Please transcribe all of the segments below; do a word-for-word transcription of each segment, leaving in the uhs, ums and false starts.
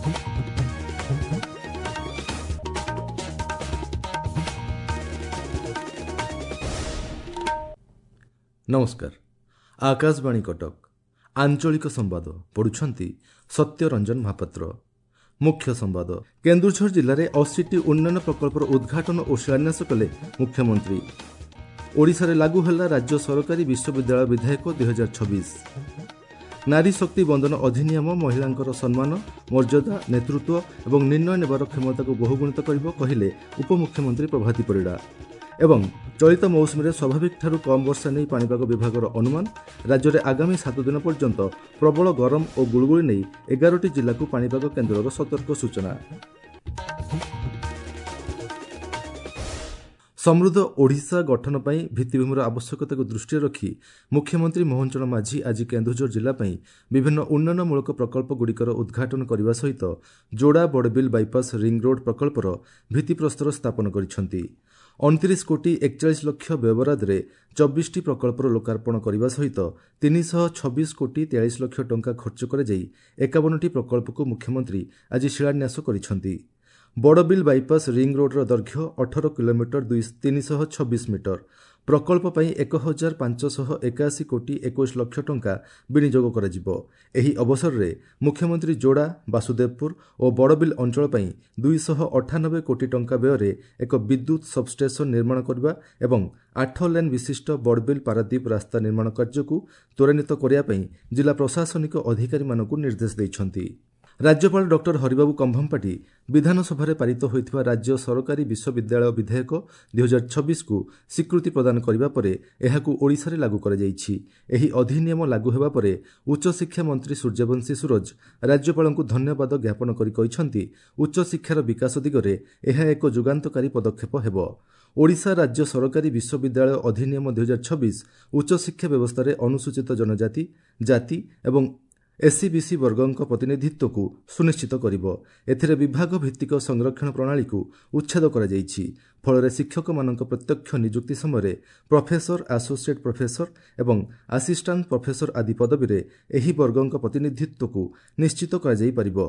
नमस्कार। आकाशवाणी कटक आंचलिक संवाद पढ़ुछंती सत्यरंजन महापात्र। मुख्य संवाद। केन्दुझर जिले में अशीटी उन्नयन प्रकल्पर उद्घाटन और शिलान्यास कले मुख्यमंत्री। ओडिशा रे लागू है राज्य सरकारी विश्वविद्यालय विधेयक दुई हजार छब्बीस। नारी शक्ति बंधन अधिनियम महिलांकर सम्मान मर्यादा नेतृत्व और निर्णय नेबार क्षमता को बहुगुणित करिब कहिले उपमुख्यमंत्री प्रभाती परिड़ा। एवं चलित मौसुमी में स्वाभाविक ठारू कम वर्षा नहीं पाणीपाग विभाग अनुमान। राज्य में आगामी सात दिन पर्यंत प्रबल गरम और गुड़गुड़ी नहीं एगारटी जिला को पाणीपाग केन्द्र सतर्क सूचना। समृद्ध ओडिशा गठन पर भित्तिभूमिर आवश्यकता को दृष्टि रखी मुख्यमंत्री मोहन चरण माझी आज केन्दुझर जिला विभिन्न उन्नयनमूलक प्रकल्पगुड़िकर उद्घाटन करने सहित जोड़ा बड़बिल बाईपास रिंग रोड प्रकल्पर भित्तिप्रस्तर स्थापन करिसेंति। उनतीस कोटी एकचाश लक्ष व्यवहार में चौबीस टी प्रकल्पर लोकार्पण करने सहित तीन सौ छब्बीस कोटी तेईस लक्ष टंका खर्च कर एकावन टी प्रकल्प को मुख्यमंत्री आज शिलान्यास करिसेंति। बड़बिल बाईपास रिंग रोडर दैर्घ्य अठारह किलोमीटर तीन सौ छब्बीस मीटर प्रकल्प पर एक हजार पांचशह एकाशी कोटी इक्कीस लक्ष टंका विनियोग करा। एही अवसर में मुख्यमंत्री जोड़ा वासुदेवपुर और बड़बिल अंचल पर दुईश अठानबे कोटी टंका व्यय एक विद्युत सबस्टेशन निर्माण करने एवं आठ लेन विशिष्ट बड़बिल पारादीप रास्ता निर्माण कार्य को त्वरान्वित करने जिला प्रशासनिक अधिकारी मानक निर्देश देइछंती। राज्यपाल डॉक्टर हरिबाबू कंभमपाटी विधानसभा पारित होइथिबा राज्य सरकारी विश्वविद्यालय विधेयक दुई हजार छब्बीस को स्वीकृति प्रदान करने पर एहाकू ओडिशा रे लागू करा जाइछि। एही अधिनियम लागू हेबा पर उच्च शिक्षा मंत्री सूर्यवंशी सूरज राज्यपाल को धन्यवाद ज्ञापन करि कहिसंती उच्च शिक्षार विकास दिगरे एहा एक जुगान्तकारी पदक्षेप हेबो। ओडिशा राज्य सरकारी विश्वविद्यालय अधिनियम दुई हजार छब्बीस उच्च शिक्षा व्यवस्था रे अनुसूचित जनजाति जाति एवं एससीबीसी वर्गों प्रतिनिधित्व को सुनिश्चित करिबो। एथिरे विभाग भित्तिक संरक्षण प्रणाली को उच्छेद करा जाइछि। फल शिक्षक मानक प्रत्यक्ष नियुक्ति समय प्रोफेसर एसोसिएट प्रोफेसर एवं असिस्टेंट प्रोफेसर आदि पदवी रे एही वर्गों प्रतिनिधित्व को निश्चित करा जाई परिबो।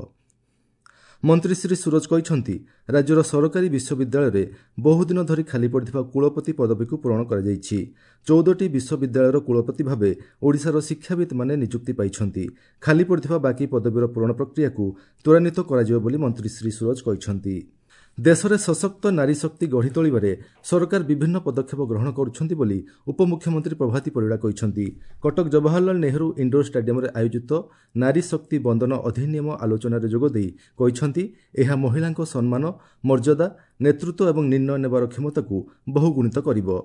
मंत्री श्री सूरज कहते राज्यर सरकारी विश्वविद्यालय में बहुदिन धरी खाली पड़ता कुलपति पदवी को पूरण कर चौदह विश्वविद्यालय कुलपति भाव ओडिशार शिक्षाविद माने नियुक्ति पाइछंती। खाली पड़ता बाकी पदवीर पूरण प्रक्रिया को त्वरान्वित कराजिबो बोली मंत्री श्री सूरज कहते। देश में सशक्त नारी शक्ति गढ़ी तोलिबारे सरकार विभिन्न पदक्षेप ग्रहण करुछंती बोली उपमुख्यमंत्री प्रभाती परिड़ा कहते। कटक जवाहरलाल नेहरू इंडोर स्टेडियम रे आयोजित नारी शक्ति बंधन अधिनियम आलोचना रे जोग देई कहते एहा महिलांको सम्मान मर्यादा नेतृत्व एवं निर्णय नेबार क्षमता को बहुगुणित करिबो।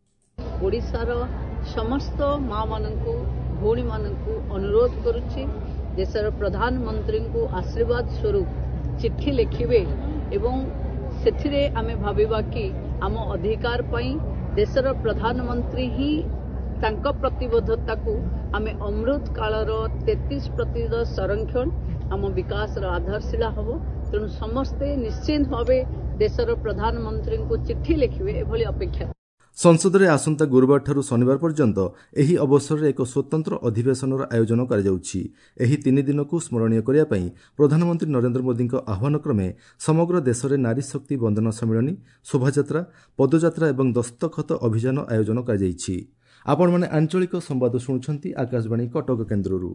ओडिशार समस्त मां माननकु भौणी माननकु अनुरोध करुछि देशर प्रधानमंत्री को आशीर्वाद स्वरूप चिट्ठी लिखिबे एवं सेथिरे आमे भाबिबा कि आम अधिकार पई देशर प्रधानमंत्री ही तांको प्रतिबद्धता को आमे अमृत कालर तैंतीस प्रतिशत संरक्षण आम विकास आधारशिला हबो। तेणु समस्ते निश्चित भावे देशर प्रधानमंत्री को चिट्ठी लिखिबे एभली अपेक्षा। संसद में आसंता गुरुवार ठारू शनिवार पर्यंत एही अवसर में एक स्वतंत्र अधिवेशन आयोजन करा जाउछि। एही तीन दिन को स्मरणीय करिया पई प्रधानमंत्री नरेंद्र मोदी आह्वान क्रमे समग्र देश में नारी शक्ति बंधन सम्मेलन शोभायात्रा पदयात्रा और दस्तखत अभियान आयोजन करा जाइछि। आपण माने आंचलिक संवाद शुणुछंती आकाशवाणी कटक केन्द्ररू।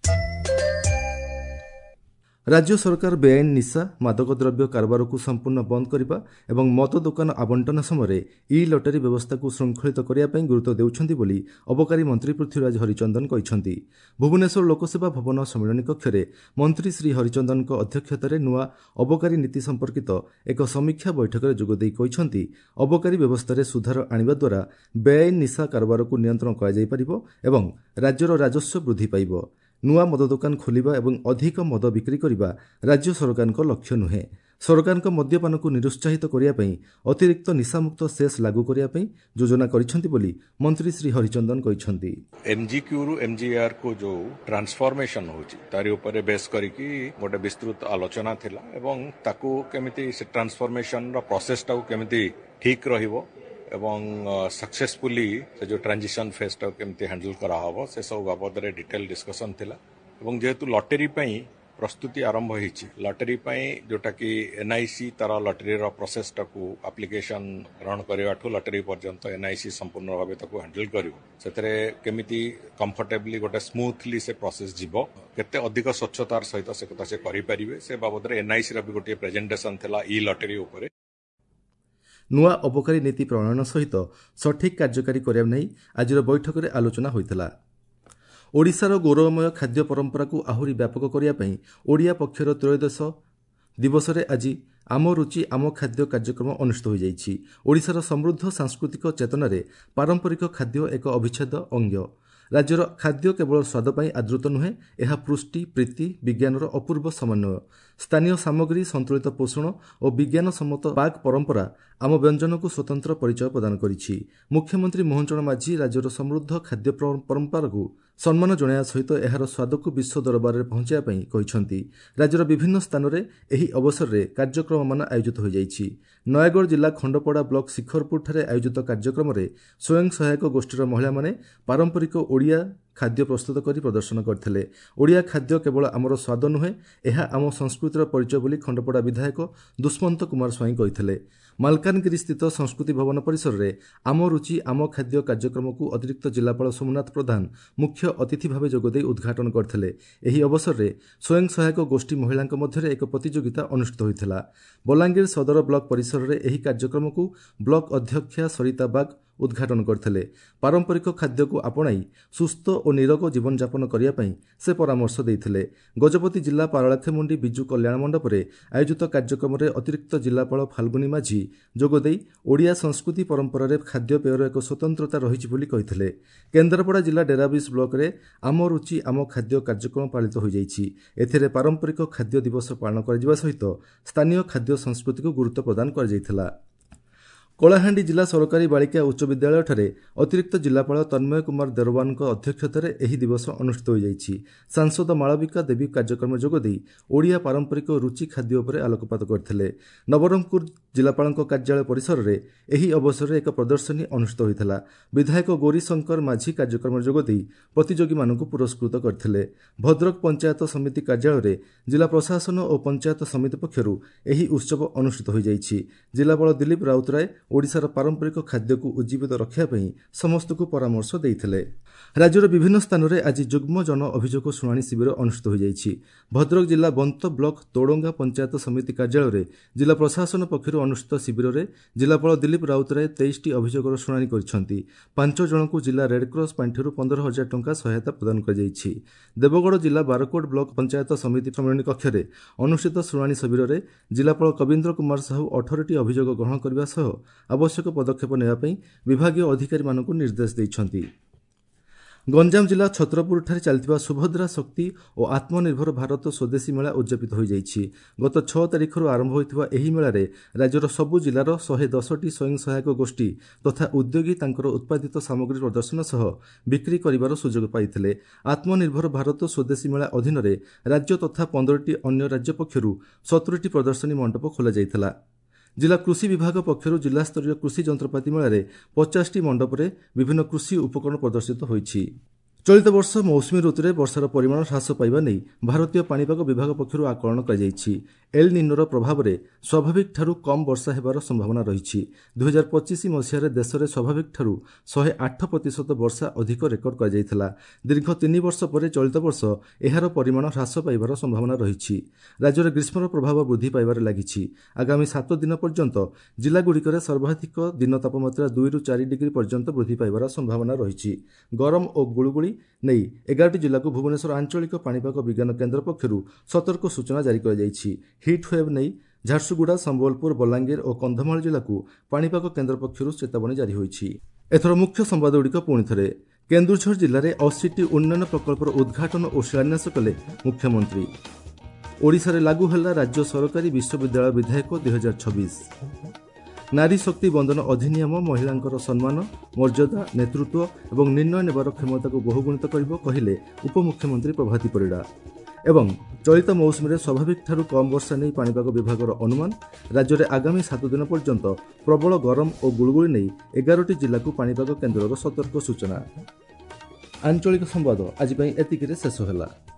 राज्य सरकार बेआईन निशा मादक द्रव्य कारबार को संपूर्ण बंद करने एवं मद दुकान आवंटन समय इ लटरी व्यवस्था को श्रृंखलित करने गुरुत्व देउछंती बोली अबकारी मंत्री पृथ्वीराज हरिचंदन कहते। भुवनेश्वर लोकसेवा भवन सम्मेलन कक्ष में मंत्री श्री हरिचंदन अध्यक्षतार नुआ अबकारी नीति संपर्कित एक समीक्षा बैठक में जोगदे कहते अबकारी व्यवस्था सुधार आनिबा द्वारा बेआईन निशा कारबार को नियंत्रण करा जाई परिबो एवं राज्यर राजस्व वृद्धि पाइबो। नुआ मद दुकान खोलिबा एवं अधिक मद बिक्री करिबा राज्य सरकार लक्ष्य नुहे। सरकार मद्यपान को निरुत्साहित करने अतिरिक्त निशामुक्त सेस लागू करने योजना करिसेंती बोली मंत्री श्री हरिचंदन कहते। एमजीक्यू रु एमजीआर को जो ट्रांसफॉर्मेशन होची तारी ऊपर बेस करिकी गोटे विस्तृत आलोचना थिला एवं ताकू केमिति से ट्रांसफॉर्मेशन रो प्रोसेस टाकू केमिति ठीक रहिबो एवं सक्सेसफुली से जो ट्रांजिशन फेज टाकू केमिति हैंडल करा हबो से सब बाबद रे डिटेल डिस्कशन थिला एवं जेहेतु लॉटरी पई प्रस्तुति आरंभ होईछि लॉटरी पई जोटा कि एनआईसी तार लॉटरी रो प्रोसेस टाकू एप्लिकेशन ग्रहण करवाठू लॉटरी पर्यंत एनआईसी संपूर्ण भाव ताकू हैंडल करिवो सेतरे केमिति कंफर्टेबली गोटे स्मूथली से प्रोसेस जीवो केते अधिक स्वच्छतार सहित से कथा से करि परिबे से बाबद रे एनआईसी रा भी गोटे प्रेजेंटेशन थिला ई लॉटरी ऊपर नुआ अबकारी नीति प्रणयन सहित सठिक कार्यकारी करिया नै आजिर बैठक रे आलोचना होइतला। ओडिशार गौरवमय खाद्य परंपरा को आहुरी व्यापक करिया पई ओडिया पक्षर त्रयोदश दिवस रे आज आम रुचि आम खाद्य कार्यक्रम अनुष्ठित हो जाइछि। ओडिशार समृद्ध सांस्कृतिक चेतना रे पारंपरिक खाद्य एक अविच्छेद अंग। राज्यर खाद्य केवल स्वाद पाई आदृत नुहे, यह पुष्टि प्रीति विज्ञानर अपूर्व समन्वय। स्थानीय सामग्री संतुलित पोषण और विज्ञान सम्मत पाक परंपरा आम व्यंजन को स्वतंत्र परिचय प्रदान करिछि। मुख्यमंत्री मोहन चरण माझी राज्यर समृद्ध खाद्य परंपरा को सम्मान जणाया सहित एहार स्वाद को विश्व दरबार में पहुंचाया पई कहिसंती। राज्यर विभिन्न स्थान में एही अवसर में कार्यक्रम मान आयोजित हो जाइछि। नयगढ़ जिला खंडपड़ा ब्लॉक शिखरपुर ठारे आयोजित कार्यक्रम में स्वयं सहायक गोष्ठीर महिला माने पारंपरिक ओडिया खाद्य प्रस्तुत करी प्रदर्शन करथिले। ओडिया खाद्य केवल आमर स्वाद नुहे, यह आम संस्कृतिर परिचय बोली खंडपड़ा विधायक दुष्मंत कुमार स्वाई कहिथिले। मालकानगिरी स्थित संस्कृति भवन परिसर में आम रुचि आम खाद्य कार्यक्रम को अतिरिक्त जिलापाल सोमनाथ प्रधान मुख्य अतिथि भाव जोगदे उद्घाटन करथिले। एही अवसर में स्वयं सहायक गोष्ठी महिलांक मध्य एक प्रतियोगिता अनुष्ठित होइथिला। बलांगीर सदर ब्लॉक परिसर में एही कार्यक्रम को ब्लॉक अध्यक्षा सरिता बाग उद्घाटन करथिले। पारंपरिक खाद्य को आपणाई सुस्थ और निरोग जीवन यापन करिया पई से परामर्श देथिले। गजपति जिला पारलाखेमुंडी बिजु कल्याण मंडप रे आयोजित कार्यक्रम रे अतिरिक्त जिलापाल फाल्गुनी माझी जोगदेई ओडिया संस्कृति परंपरा रे खाद्य पेयर एक स्वतंत्रता रहिछि बोली कहिथिले। केन्द्रापड़ा जिला डेराब्रिज ब्लॉक रे आम रुचि आम खाद्य कार्यक्रम पालित हो जाइछि। एथिरे पारंपरिक खाद्य दिवस पालन करा सहित स्थानीय खाद्य संस्कृति को गुरुत्व प्रदान करा जाइथिला। कलाहांडी जिला सरकारी बालिका उच्च विद्यालय ठारे अतिरिक्त जिलापाल तन्मय कुमार देरवान अध्यक्षतार एही दिवस अनुष्ठित हो जाइछि। सांसद मालविका देवी कार्यक्रम जोगदेई ओडिया पारंपरिक रुचि खाद्य उपरे आलोकपात करथिले। नवरंगपुर जिलापाल कार्यालय परिसर में एही अवसर में एक प्रदर्शनी अनुष्ठित होइथिला। विधायक गौरीशंकर माझी कार्यक्रम जोगदेई प्रतियोगी मानकु पुरस्कृत करथिले। भद्रक पंचायत समिति कार्यालय में जिला प्रशासन और पंचायत समिति पक्षरु एही उत्सव अनुष्ठित हो जाइछि। जिलापाल दिलीप राउतराय ओडिशार पारंपरिक खाद्य को उज्जीवित रखिया पई समस्त को परामर्श देइथिले। राज्यर विभिन्न स्थान में आज जुग्म जन अभियोग शुणाणी शिविर अनुष्ठित हो जाइछि। भद्रक जिला बंत ब्लॉक तोड़ंगा पंचायत समिति कार्यालय में जिला प्रशासन पक्षर अनुष्ठित शिविर में जिलापाल दिलीप राउतराय तेईस टी अभियोगर शुणाणी करिसेंती। पांच जन को जिला रेडक्रॉस पांठिरु पंद्रह हजार टंका सहायता प्रदान कर जाइछि। देवगढ़ जिला बारकोट ब्लॉक पंचायत समिति सम्मेलन कक्ष में अनुष्ठित शुणाणी शिविर में जिलापाल कविन्द्र कुमार साहू अठारह टी अभियोग ग्रहण करने सह आवश्यक पदक्षेप नेबापई विभागीय अधिकारी मानकु निर्देश दैछंती। गंजाम जिला छत्रपुर ठारे चलतिबा सुभद्रा शक्ति और आत्मनिर्भर भारत स्वदेशी मेला उद्यापित हो जाइछि। गत छह तारिखर आरंभ होइथिबा एही मेलारे राज्यर सबु जिलार एक सौ दस टी स्वयं सहायक गोष्ठी तथा उद्योगी तांकर उत्पादित सामग्री प्रदर्शन सह बिक्री करिवार सुजोग पाइथिले। आत्मनिर्भर भारत स्वदेशी मेला अधीन रे राज्य तथा पंद्रह टी अन्य राज्य पक्षरु सत्तर टी प्रदर्शनी मंडप खोला जाइथिला। जिला कृषि विभाग पक्षर जिला स्तरीय कृषि जंत्रपाति मेला पचास टी मंडप रे विभिन्न कृषि उपकरण प्रदर्शित होइछि। चलित वर्ष मौसुमी ऋतु में वर्षार परिमाण ह्रास पाइबा नहीं भारतीय पाणीपाग विभाग पक्षर आकलन कर एल निनोर प्रभाव में स्वाभाविक ठारू कम वर्षा हेबार संभावना रही। दुई हजार पचिश मसीह देश में स्वाभाविक ठारू शहे आठ प्रतिशत वर्षा अधिक रेकर्ड कर दीर्घ तीन वर्ष पर चलित वर्ष एहार परिमाण ह्रास पाइबार संभावना रही। राज्य में ग्रीष्मर प्रभाव वृद्धि पाइबार लगी। आगामी सात दिन पर्यंत जिलागुड़िक सर्वाधिक दिन तापमात्रा दुई रु चार डिग्री पर्यंत वृद्धि पाइबार संभावना रही। गरम और गुळुगुळी नहीं एगारटी जिला को भुवनेश्वर आंचलिक पाणीपाग विज्ञान केन्द्र पक्षर सतर्क सूचना जारी कर हिट वेव नहीं झारसुगुड़ा संबलपुर बलांगीर और कंधमाल जिला को पाणीपाग केन्द्र पक्षर चेतावनी जारी होइछि। एथर मुख्य संवादगुड़िक पुणी थे। केन्दुझर जिले में अस्सी टी उन्नयन प्रकल्पर उद्घाटन और शिलान्यास कले मुख्यमंत्री। ओडिशा रे लागू होला राज्य सरकारी विश्वविद्यालय विधेयक दुई हजार छब्बीस। नारी शक्ति बंधन अधिनियम महिलांकर सम्मान मर्यादा नेतृत्व और निर्णय नेबार क्षमता को बहुगुणित करिबो कहिले उपमुख्यमंत्री प्रभाती परिडा। एवं चलित मौसुमी में स्वाभाविक ठारू कम वर्षा नहीं पाणीपाग विभागर अनुमान। राज्य में आगामी सात दिन पर्यंत प्रबल गरम और गुळुगुळी नहीं एगारटी जिला को पाणीपाग केन्द्र सतर्क सूचना। आंचलिक संवाद आज एतिकिरे शेष होला।